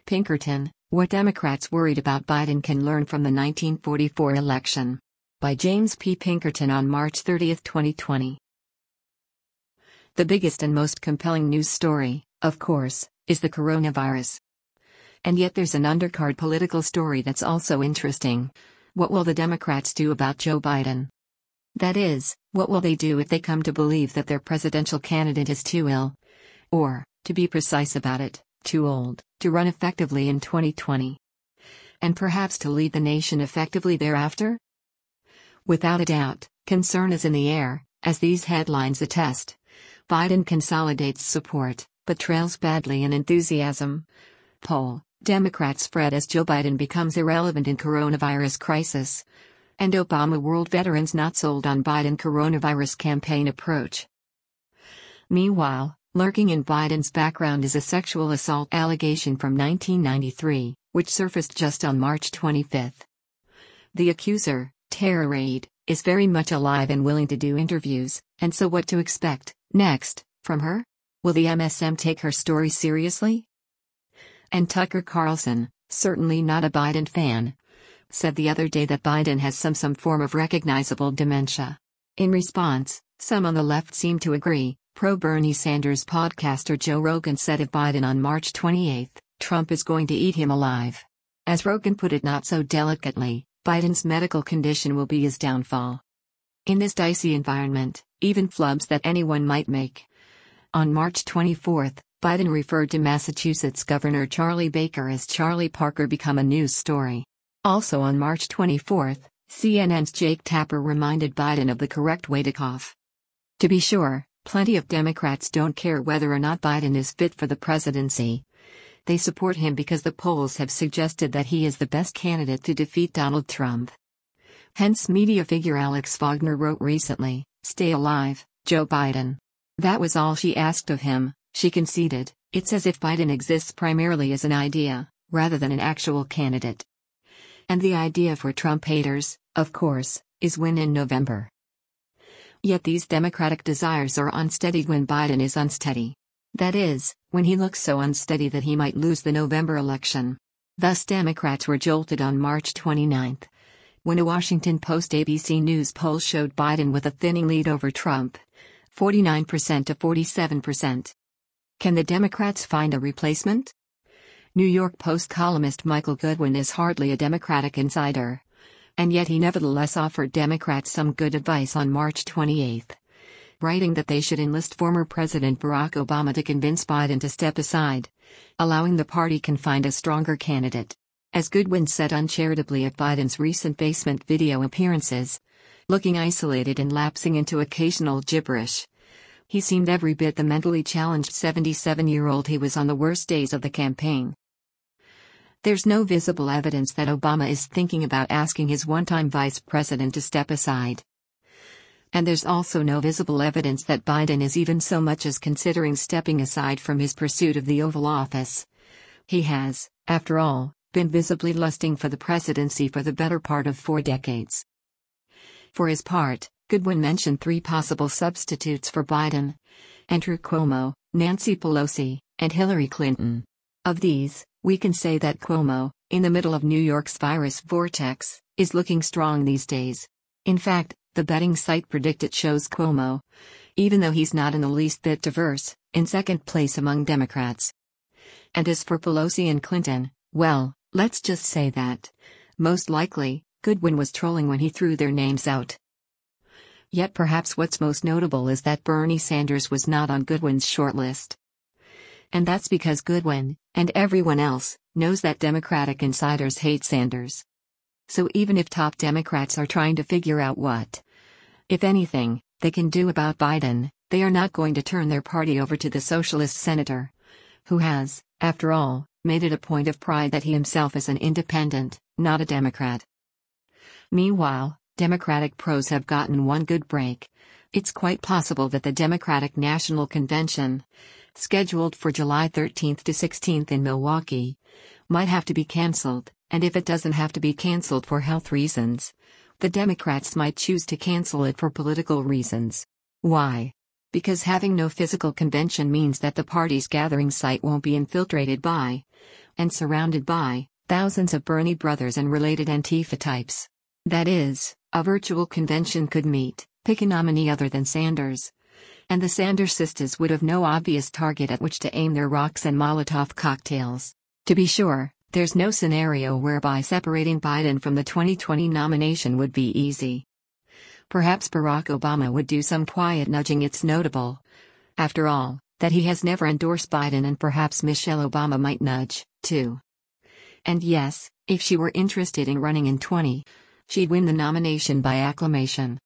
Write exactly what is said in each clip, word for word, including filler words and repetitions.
Pinkerton, What Democrats Worried About Biden Can Learn from the nineteen forty-four Election. By James P. Pinkerton on March thirtieth, twenty twenty. The biggest and most compelling news story, of course, is the coronavirus. And yet there's an undercard political story that's also interesting. What will the Democrats do about Joe Biden? That is, what will they do if they come to believe that their presidential candidate is too ill? Or, to be precise about it, too old, to run effectively in twenty twenty? And perhaps to lead the nation effectively thereafter? Without a doubt, concern is in the air, as these headlines attest. Biden consolidates support, but trails badly in enthusiasm. Poll: Democrats fret as Joe Biden becomes irrelevant in coronavirus crisis. And Obama world veterans not sold on Biden coronavirus campaign approach. Meanwhile, lurking in Biden's background is a sexual assault allegation from nineteen ninety-three, which surfaced just on March twenty-fifth. The accuser, Tara Reid, is very much alive and willing to do interviews, and so what to expect next from her? Will the M S M take her story seriously? And Tucker Carlson, certainly not a Biden fan, said the other day that Biden has some some form of recognizable dementia. In response, some on the left seem to agree. Pro-Bernie Sanders podcaster Joe Rogan said of Biden on March twenty-eighth, Trump is going to eat him alive. As Rogan put it not so delicately, Biden's medical condition will be his downfall. In this dicey environment, even flubs that anyone might make. On March twenty-fourth, Biden referred to Massachusetts Governor Charlie Baker as Charlie Parker become a news story. Also on March twenty-fourth, C N N's Jake Tapper reminded Biden of the correct way to cough. To be sure, plenty of Democrats don't care whether or not Biden is fit for the presidency. They support him because the polls have suggested that he is the best candidate to defeat Donald Trump. Hence media figure Alex Wagner wrote recently, "Stay alive, Joe Biden." That was all she asked of him, she conceded. It's as if Biden exists primarily as an idea, rather than an actual candidate. And the idea for Trump haters, of course, is win in November. Yet these Democratic desires are unsteady when Biden is unsteady. That is, when he looks so unsteady that he might lose the November election. Thus Democrats were jolted on March twenty-ninth, when a Washington Post A B C News poll showed Biden with a thinning lead over Trump, forty-nine percent to forty-seven percent. Can the Democrats find a replacement? New York Post columnist Michael Goodwin is hardly a Democratic insider. And yet he nevertheless offered Democrats some good advice on March twenty-eighth. Writing that they should enlist former President Barack Obama to convince Biden to step aside, allowing the party can find a stronger candidate. As Goodwin said uncharitably of Biden's recent basement video appearances, looking isolated and lapsing into occasional gibberish, he seemed every bit the mentally challenged seventy-seven-year-old he was on the worst days of the campaign. There's no visible evidence that Obama is thinking about asking his one-time vice president to step aside. And there's also no visible evidence that Biden is even so much as considering stepping aside from his pursuit of the Oval Office. He has, after all, been visibly lusting for the presidency for the better part of four decades. For his part, Goodwin mentioned three possible substitutes for Biden: Andrew Cuomo, Nancy Pelosi, and Hillary Clinton. Of these, we can say that Cuomo, in the middle of New York's virus vortex, is looking strong these days. In fact, the betting site PredictIt shows Cuomo, even though he's not in the least bit diverse, in second place among Democrats. And as for Pelosi and Clinton, well, let's just say that, most likely, Goodwin was trolling when he threw their names out. Yet perhaps what's most notable is that Bernie Sanders was not on Goodwin's shortlist. And that's because Goodwin, and everyone else, knows that Democratic insiders hate Sanders. So even if top Democrats are trying to figure out what, if anything, they can do about Biden, they are not going to turn their party over to the socialist senator, who has, after all, made it a point of pride that he himself is an independent, not a Democrat. Meanwhile, Democratic pros have gotten one good break. It's quite possible that the Democratic National Convention, scheduled for July thirteenth to sixteenth in Milwaukee, might have to be canceled, and if it doesn't have to be canceled for health reasons, the Democrats might choose to cancel it for political reasons. Why? Because having no physical convention means that the party's gathering site won't be infiltrated by, and surrounded by thousands of Bernie brothers and related Antifa types. That is, a virtual convention could meet, pick a nominee other than Sanders. And the Sanders sisters would have no obvious target at which to aim their rocks and Molotov cocktails. To be sure, there's no scenario whereby separating Biden from the twenty twenty nomination would be easy. Perhaps Barack Obama would do some quiet nudging. It's notable, after all, that he has never endorsed Biden, and perhaps Michelle Obama might nudge, too. And yes, if she were interested in running in twenty, she'd win the nomination by acclamation.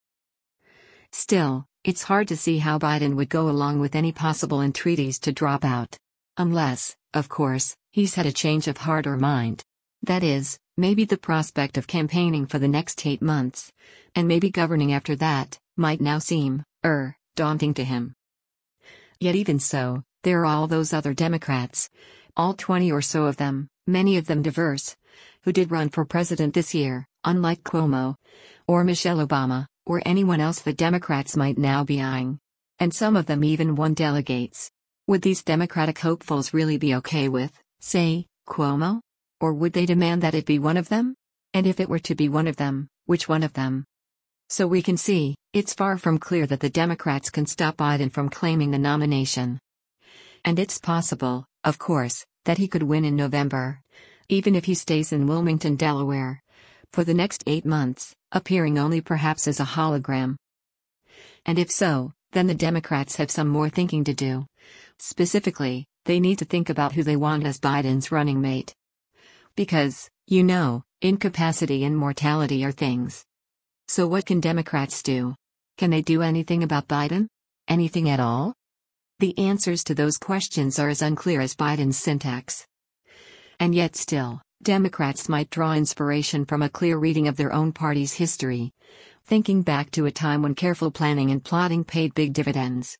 Still, it's hard to see how Biden would go along with any possible entreaties to drop out. Unless, of course, he's had a change of heart or mind. That is, maybe the prospect of campaigning for the next eight months, and maybe governing after that, might now seem, er, daunting to him. Yet even so, there are all those other Democrats, all twenty or so of them, many of them diverse, who did run for president this year, unlike Cuomo, or Michelle Obama, or anyone else the Democrats might now be eyeing. And some of them even won delegates. Would these Democratic hopefuls really be okay with, say, Cuomo? Or would they demand that it be one of them? And if it were to be one of them, which one of them? So we can see, it's far from clear that the Democrats can stop Biden from claiming the nomination. And it's possible, of course, that he could win in November, even if he stays in Wilmington, Delaware, for the next eight months, appearing only perhaps as a hologram. And if so, then the Democrats have some more thinking to do. Specifically, they need to think about who they want as Biden's running mate. Because, you know, incapacity and mortality are things. So what can Democrats do? Can they do anything about Biden? Anything at all? The answers to those questions are as unclear as Biden's syntax. And yet still, Democrats might draw inspiration from a clear reading of their own party's history, thinking back to a time when careful planning and plotting paid big dividends.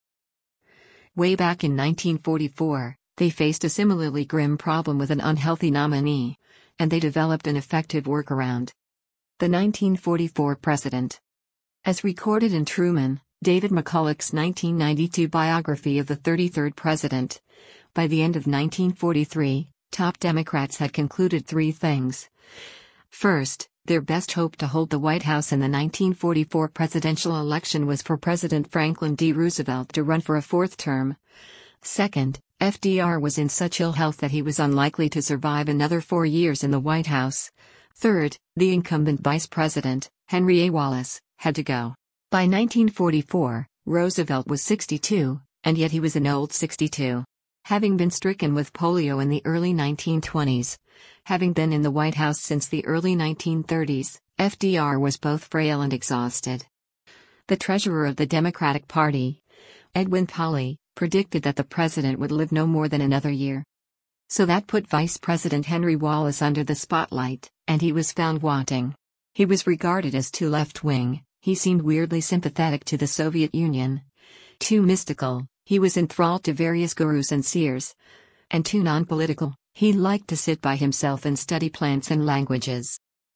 Way back in nineteen forty-four, they faced a similarly grim problem with an unhealthy nominee, and they developed an effective workaround. The nineteen forty-four President. As recorded in Truman, David McCulloch's nineteen ninety-two biography of the thirty-third President, by the end of nineteen forty-three, top Democrats had concluded three things. First, their best hope to hold the White House in the nineteen forty-four presidential election was for President Franklin D. Roosevelt to run for a fourth term. Second, F D R was in such ill health that he was unlikely to survive another four years in the White House. Third, the incumbent Vice President, Henry A. Wallace, had to go. By nineteen forty-four, Roosevelt was sixty-two, and yet he was an old sixty-two. Having been stricken with polio in the early nineteen twenties, having been in the White House since the early nineteen thirties, F D R was both frail and exhausted. The treasurer of the Democratic Party, Edwin Pauley, predicted that the president would live no more than another year. So that put Vice President Henry Wallace under the spotlight, and he was found wanting. He was regarded as too left-wing, he seemed weirdly sympathetic to the Soviet Union. Too mystical, he was enthralled to various gurus and seers. And too non-political, he liked to sit by himself and study plants and languages.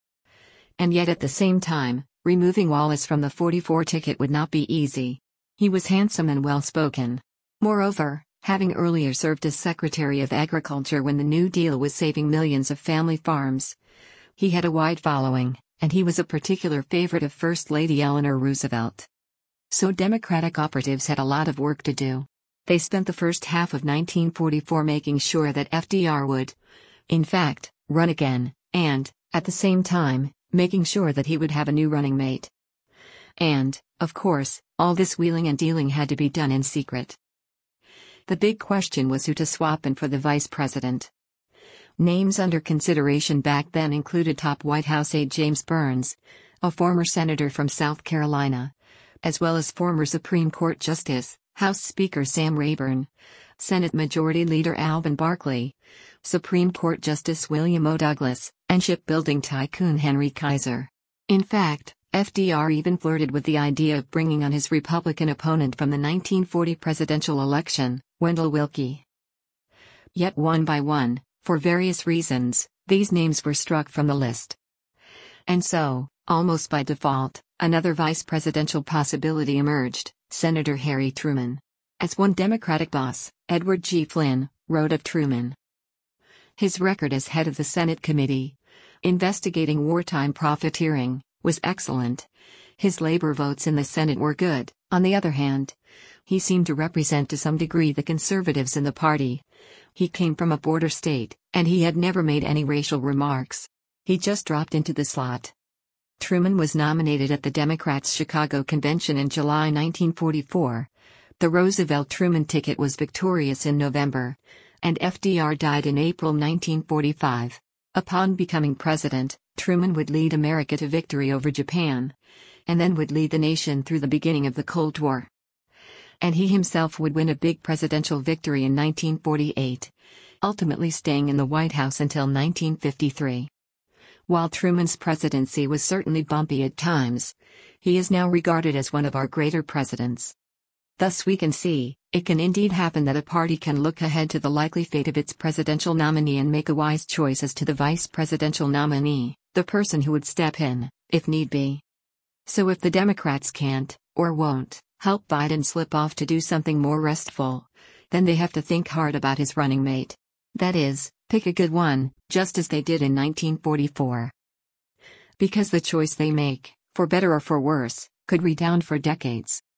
And yet at the same time, removing Wallace from the forty-four ticket would not be easy. He was handsome and well-spoken. Moreover, having earlier served as Secretary of Agriculture when the New Deal was saving millions of family farms, he had a wide following, and he was a particular favorite of First Lady Eleanor Roosevelt. So Democratic operatives had a lot of work to do. They spent the first half of nineteen forty-four making sure that F D R would, in fact, run again, and, at the same time, making sure that he would have a new running mate. And, of course, all this wheeling and dealing had to be done in secret. The big question was who to swap in for the vice president. Names under consideration back then included top White House aide James Burns, a former senator from South Carolina, as well as former Supreme Court Justice, House Speaker Sam Rayburn, Senate Majority Leader Alvin Barkley, Supreme Court Justice William O. Douglas, and shipbuilding tycoon Henry Kaiser. In fact, F D R even flirted with the idea of bringing on his Republican opponent from the nineteen forty presidential election, Wendell Willkie. Yet one by one, for various reasons, these names were struck from the list. And so, almost by default, another vice presidential possibility emerged, Senator Harry Truman. As one Democratic boss, Edward G. Flynn, wrote of Truman. His record as head of the Senate Committee investigating wartime profiteering was excellent. His labor votes in the Senate were good. On the other hand, he seemed to represent to some degree the conservatives in the party. He came from a border state, and he had never made any racial remarks. He just dropped into the slot. Truman was nominated at the Democrats' Chicago convention in July nineteen forty-four. The Roosevelt-Truman ticket was victorious in November, and F D R died in April nineteen forty-five. Upon becoming president, Truman would lead America to victory over Japan, and then would lead the nation through the beginning of the Cold War. And he himself would win a big presidential victory in nineteen forty-eight, ultimately staying in the White House until nineteen fifty-three. While Truman's presidency was certainly bumpy at times, he is now regarded as one of our greater presidents. Thus we can see, it can indeed happen that a party can look ahead to the likely fate of its presidential nominee and make a wise choice as to the vice presidential nominee, the person who would step in, if need be. So if the Democrats can't, or won't, help Biden slip off to do something more restful, then they have to think hard about his running mate. That is, pick a good one, just as they did in nineteen forty-four. Because the choice they make, for better or for worse, could redound for decades.